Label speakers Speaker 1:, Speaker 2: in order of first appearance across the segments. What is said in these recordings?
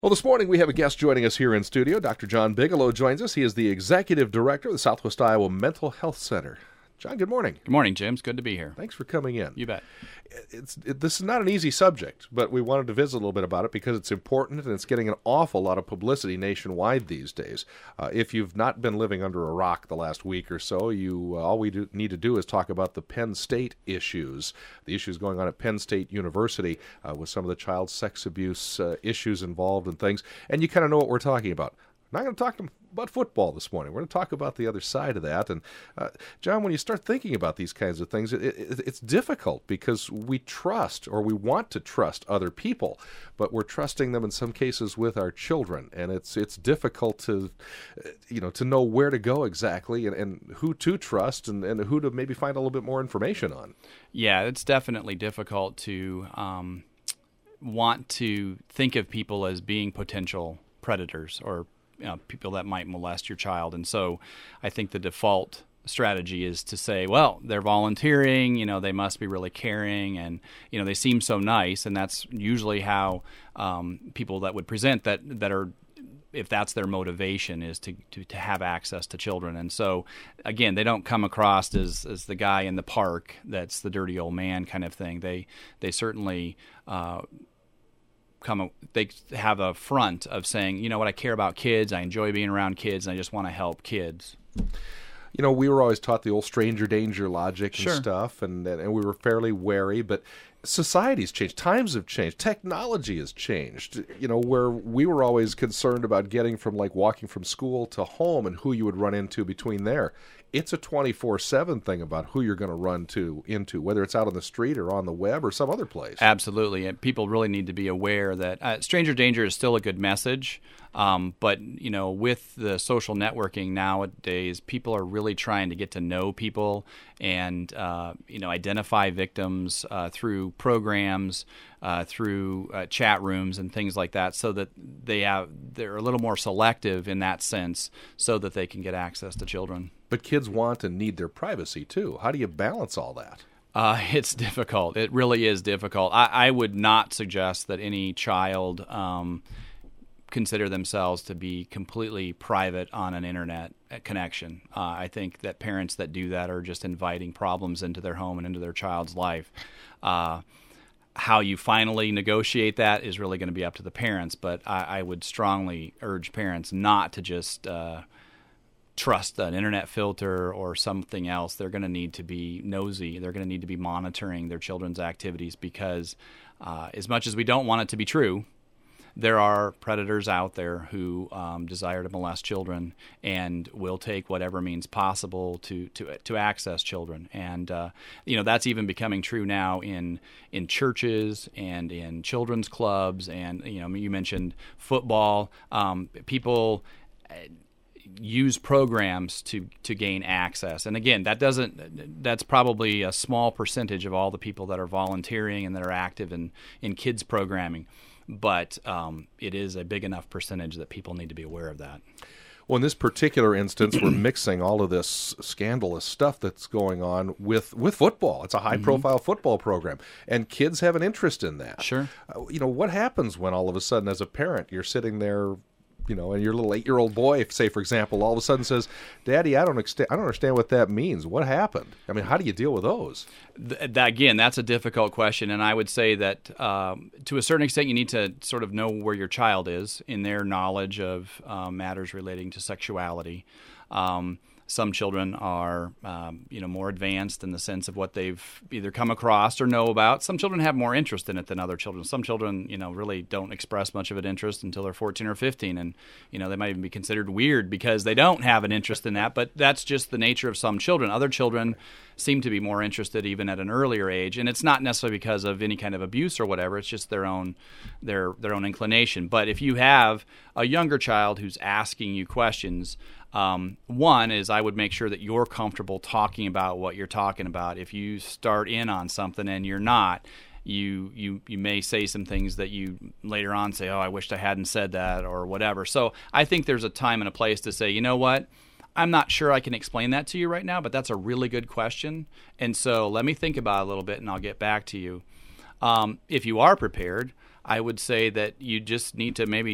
Speaker 1: Well, this morning we have a guest joining us here in studio. Dr. John Bigelow joins us. He is the Executive Director of the Southwest Iowa Mental Health Center. John, good morning.
Speaker 2: Good morning, Jim. It's good to be here.
Speaker 1: Thanks for coming in.
Speaker 2: You bet.
Speaker 1: This is not an easy subject, but we wanted to visit a little bit about it because it's important and it's getting an awful lot of publicity nationwide these days. If you've not been living under a rock the last week or so, all we need to do is talk about the Penn State issues, the issues going on at Penn State University with some of the child sex abuse issues involved and things, and you kind of know what we're talking about. I'm not going to talk about football this morning. We're going to talk about the other side of that. And, John, when you start thinking about these kinds of things, it's difficult because we trust or we want to trust other people, but we're trusting them in some cases with our children. And it's difficult to know where to go exactly and who to trust and who to maybe find a little bit more information on.
Speaker 2: Yeah, it's definitely difficult to want to think of people as being potential predators or people that might molest your child. And so I think the default strategy is to say, well, they're volunteering, they must be really caring, and, they seem so nice. And that's usually how people that would present that are, if that's their motivation, is to have access to children. And so, again, they don't come across as the guy in the park that's the dirty old man kind of thing. They certainly they have a front of saying, you know what, I care about kids, I enjoy being around kids, and I just want to help kids.
Speaker 1: We were always taught the old stranger danger logic and
Speaker 2: Sure.
Speaker 1: stuff, and we were fairly wary, but society's changed, times have changed, technology has changed, where we were always concerned about getting from walking from school to home and who you would run into between there. It's a 24/7 thing about who you're going to run into, whether it's out on the street or on the web or some other place.
Speaker 2: Absolutely. And people really need to be aware that stranger danger is still a good message. But, with the social networking nowadays, people are really trying to get to know people and, identify victims through programs, through chat rooms and things like that, so that they're a little more selective in that sense so that they can get access to children.
Speaker 1: But kids want and need their privacy, too. How do you balance all that?
Speaker 2: It's difficult. It really is difficult. I would not suggest that any child consider themselves to be completely private on an internet connection. I think that parents that do that are just inviting problems into their home and into their child's life. How you finally negotiate that is really going to be up to the parents, but I would strongly urge parents not to just trust an internet filter or something else. They're going to need to be nosy. They're going to need to be monitoring their children's activities because as much as we don't want it to be true, there are predators out there who desire to molest children and will take whatever means possible to access children. And that's even becoming true now in churches and in children's clubs. And you mentioned football. People use programs to gain access. And again, that's probably a small percentage of all the people that are volunteering and that are active in kids programming. But it is a big enough percentage that people need to be aware of that.
Speaker 1: Well, in this particular instance, we're mixing all of this scandalous stuff that's going on with football. It's a high-profile football program, and kids have an interest in that.
Speaker 2: Sure.
Speaker 1: What happens when all of a sudden, as a parent, you're sitting there, and your little 8-year-old boy, say, for example, all of a sudden says, "Daddy, I don't understand what that means. What happened?" I mean, how do you deal with those?
Speaker 2: Again, that's a difficult question, and I would say that to a certain extent, you need to sort of know where your child is in their knowledge of matters relating to sexuality. Some children are, more advanced in the sense of what they've either come across or know about. Some children have more interest in it than other children. Some children, really don't express much of an interest until they're 14 or 15, and they might even be considered weird because they don't have an interest in that. But that's just the nature of some children. Other children seem to be more interested even at an earlier age, and it's not necessarily because of any kind of abuse or whatever. It's just their own inclination. But if you have a younger child who's asking you questions, one is I would make sure that you're comfortable talking about what you're talking about. If you start in on something and you're not, you may say some things that you later on say, "Oh, I wished I hadn't said that," or whatever. So I think there's a time and a place to say, you know what, I'm not sure I can explain that to you right now, but that's a really good question. And so let me think about it a little bit and I'll get back to you. If you are prepared, I would say that you just need to maybe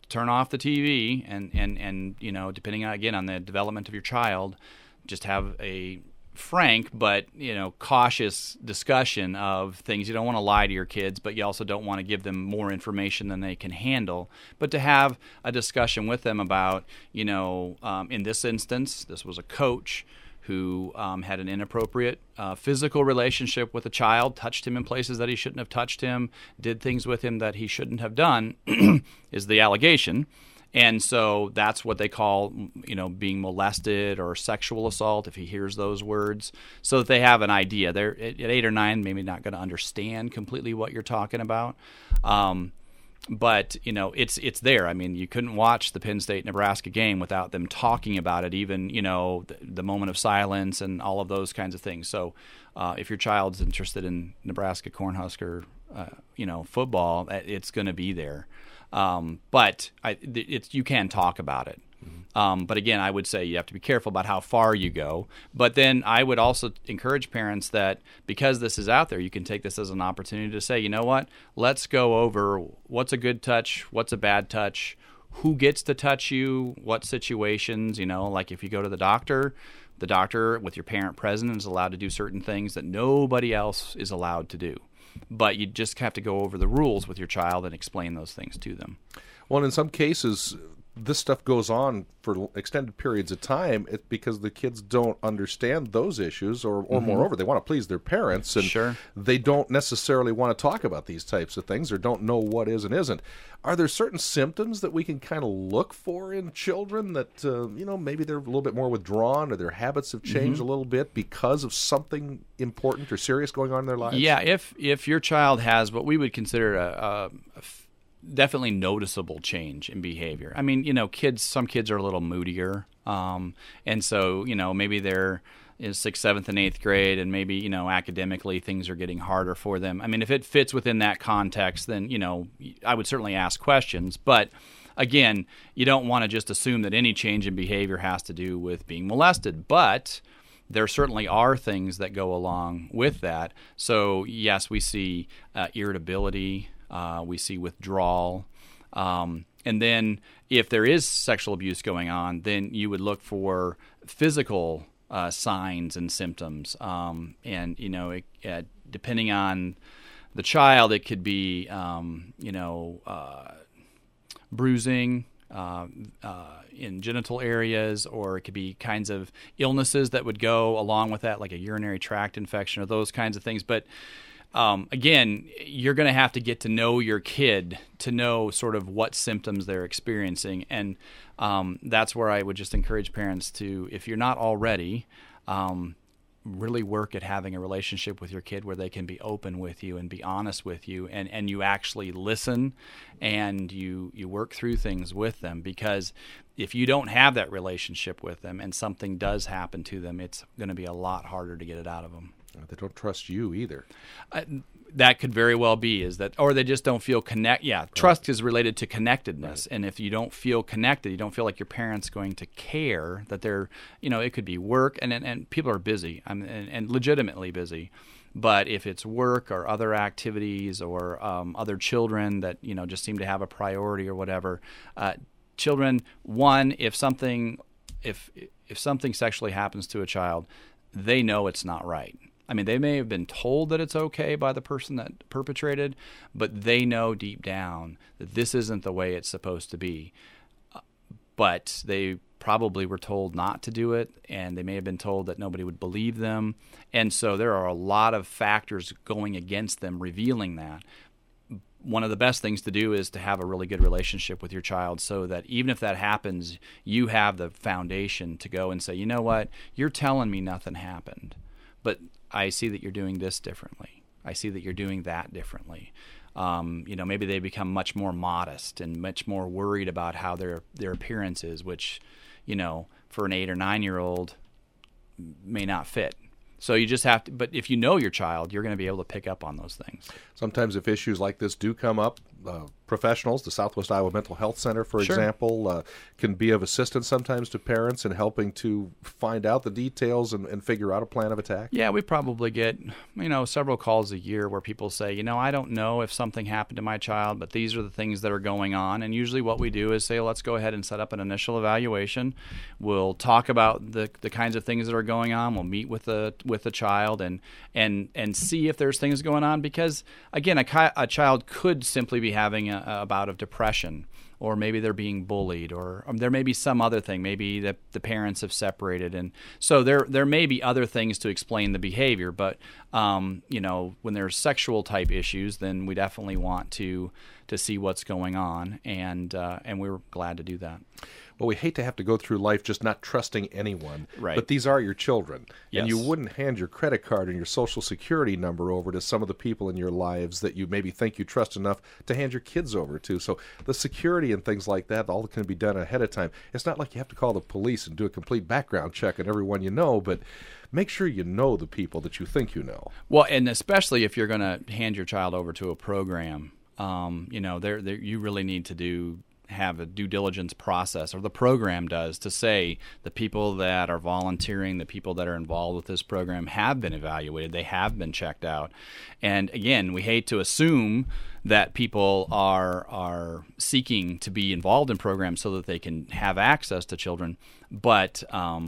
Speaker 2: turn off the TV and depending on, again, on the development of your child, just have a frank but cautious discussion of things. You don't want to lie to your kids, but you also don't want to give them more information than they can handle. But to have a discussion with them about, in this instance, this was a coach who had an inappropriate physical relationship with a child, touched him in places that he shouldn't have touched him, did things with him that he shouldn't have done, is the allegation. And so that's what they call, being molested or sexual assault, if he hears those words, so that they have an idea. They're at 8 or 9, maybe not going to understand completely what you're talking about. But, it's there. I mean, you couldn't watch the Penn State-Nebraska game without them talking about it, even, the moment of silence and all of those kinds of things. So if your child's interested in Nebraska Cornhusker, football, it's going to be there. But you can talk about it. But again, I would say you have to be careful about how far you go. But then I would also encourage parents that because this is out there, you can take this as an opportunity to say, you know what, let's go over what's a good touch, what's a bad touch, who gets to touch you, what situations, like if you go to the doctor with your parent present is allowed to do certain things that nobody else is allowed to do. But you just have to go over the rules with your child and explain those things to them.
Speaker 1: Well, in some cases, this stuff goes on for extended periods of time because the kids don't understand those issues, or moreover, they want to please their parents, and
Speaker 2: Sure.
Speaker 1: they don't necessarily want to talk about these types of things or don't know what is and isn't. Are there certain symptoms that we can kind of look for in children that, maybe they're a little bit more withdrawn or their habits have changed a little bit because of something important or serious going on in their lives?
Speaker 2: Yeah, if your child has what we would consider a definitely noticeable change in behavior. I mean, some kids are a little moodier, and so maybe they're in 6th, 7th, and 8th grade, and maybe academically things are getting harder for them. I mean, if it fits within that context, then I would certainly ask questions. But again, you don't want to just assume that any change in behavior has to do with being molested, but there certainly are things that go along with that. So yes, we see irritability. We see withdrawal. And then if there is sexual abuse going on, then you would look for physical signs and symptoms. Depending on the child, it could be, bruising in genital areas, or it could be kinds of illnesses that would go along with that, like a urinary tract infection or those kinds of things. But again, you're going to have to get to know your kid to know sort of what symptoms they're experiencing. And that's where I would just encourage parents to, if you're not already, really work at having a relationship with your kid where they can be open with you and be honest with you, and you actually listen and you work through things with them. Because if you don't have that relationship with them and something does happen to them, it's going to be a lot harder to get it out of them.
Speaker 1: They don't trust you either.
Speaker 2: That could very well be, or they just don't feel connect. Yeah, trust is related to connectedness, and if you don't feel connected, you don't feel like your parents going to care that they're, it could be work, and people are busy, and legitimately busy. But if it's work or other activities or other children that just seem to have a priority or whatever, children, if something sexually happens to a child, they know it's not right. I mean, they may have been told that it's okay by the person that perpetrated, but they know deep down that this isn't the way it's supposed to be. But they probably were told not to do it, and they may have been told that nobody would believe them. And so there are a lot of factors going against them revealing that. One of the best things to do is to have a really good relationship with your child, so that even if that happens, you have the foundation to go and say, you know what, you're telling me nothing happened, but I see that you're doing this differently. I see that you're doing that differently. Maybe they become much more modest and much more worried about how their appearance is, which, for an 8 or 9-year-old may not fit. So you just have to, but if you know your child, you're going to be able to pick up on those things.
Speaker 1: Sometimes if issues like this do come up, professionals, the Southwest Iowa Mental Health Center, for
Speaker 2: Sure.
Speaker 1: example, can be of assistance sometimes to parents in helping to find out the details and figure out a plan of attack?
Speaker 2: Yeah, we probably get, several calls a year where people say, I don't know if something happened to my child, but these are the things that are going on. And usually what we do is say, let's go ahead and set up an initial evaluation. We'll talk about the kinds of things that are going on. We'll meet with the child and see if there's things going on. Because, again, a child could simply be having a bout of depression, or maybe they're being bullied, or there may be some other thing. Maybe the parents have separated, and so there may be other things to explain the behavior. But when there's sexual type issues, then we definitely want to see what's going on, and we're glad to do that.
Speaker 1: Well, we hate to have to go through life just not trusting anyone,
Speaker 2: Right.
Speaker 1: but these are your children.
Speaker 2: Yes.
Speaker 1: And you wouldn't hand your credit card and your social security number over to some of the people in your lives that you maybe think you trust enough to hand your kids over to. So the security and things like that, all can be done ahead of time. It's not like you have to call the police and do a complete background check on everyone you know, but make sure you know the people that you think you know.
Speaker 2: Well, and especially if you're going to hand your child over to a program, you really need to have a due diligence process, or the program does, to say the people that are volunteering, the people that are involved with this program have been evaluated, they have been checked out. And again, we hate to assume that people are seeking to be involved in programs so that they can have access to children, but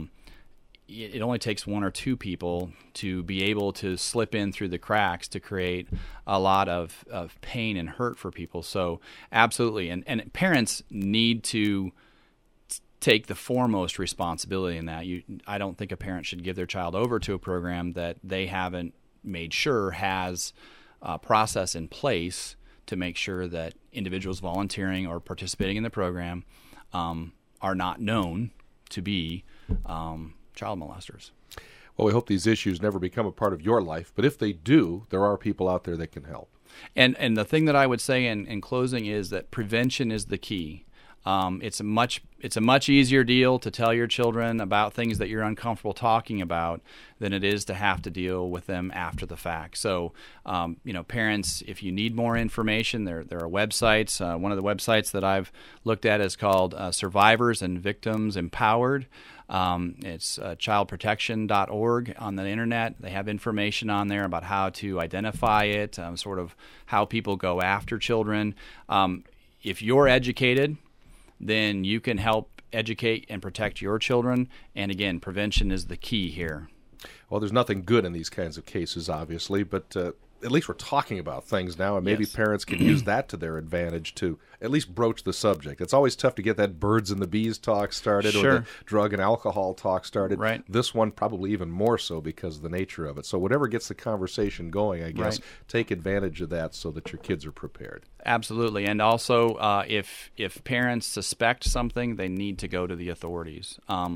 Speaker 2: it only takes one or two people to be able to slip in through the cracks to create a lot of pain and hurt for people. So absolutely. And parents need to take the foremost responsibility in that. I don't think a parent should give their child over to a program that they haven't made sure has a process in place to make sure that individuals volunteering or participating in the program are not known to be child molesters.
Speaker 1: Well, we hope these issues never become a part of your life, but if they do, there are people out there that can help.
Speaker 2: And the thing that I would say in closing is that prevention is the key. It's a much easier deal to tell your children about things that you're uncomfortable talking about than it is to have to deal with them after the fact. So, parents, if you need more information, there are websites. One of the websites that I've looked at is called Survivors and Victims Empowered. It's childprotection.org on the internet. They have information on there about how to identify it, sort of how people go after children. If you're educated, then you can help educate and protect your children. And again, prevention is the key here.
Speaker 1: Well, there's nothing good in these kinds of cases, obviously, but at least we're talking about things now, and maybe
Speaker 2: Yes.
Speaker 1: parents can use that to their advantage to at least broach the subject. It's always tough to get that birds and the bees talk started, or
Speaker 2: Sure.
Speaker 1: the drug and alcohol talk started.
Speaker 2: Right.
Speaker 1: This one probably even more so because of the nature of it. So whatever gets the conversation going, I guess,
Speaker 2: Right.
Speaker 1: take advantage of that so that your kids are prepared.
Speaker 2: Absolutely. And also, if parents suspect something, they need to go to the authorities.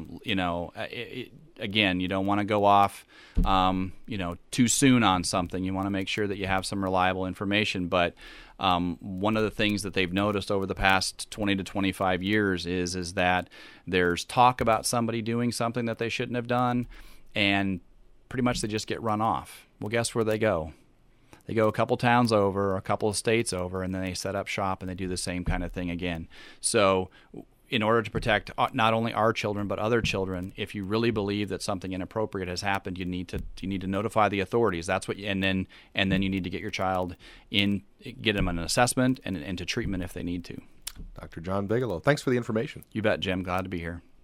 Speaker 2: Again, you don't want to go off, too soon on something. You want to make sure that you have some reliable information. But one of the things that they've noticed over the past 20 to 25 years is that there's talk about somebody doing something that they shouldn't have done, and pretty much they just get run off. Well, guess where they go? They go a couple towns over, or a couple of states over, and then they set up shop and they do the same kind of thing again. So in order to protect not only our children but other children, if you really believe that something inappropriate has happened, you need to notify the authorities. That's what, and then you need to get your child in, get them an assessment and to treatment if they need to.
Speaker 1: Dr. John Bigelow, thanks for the information.
Speaker 2: You bet, Jim. Glad to be here.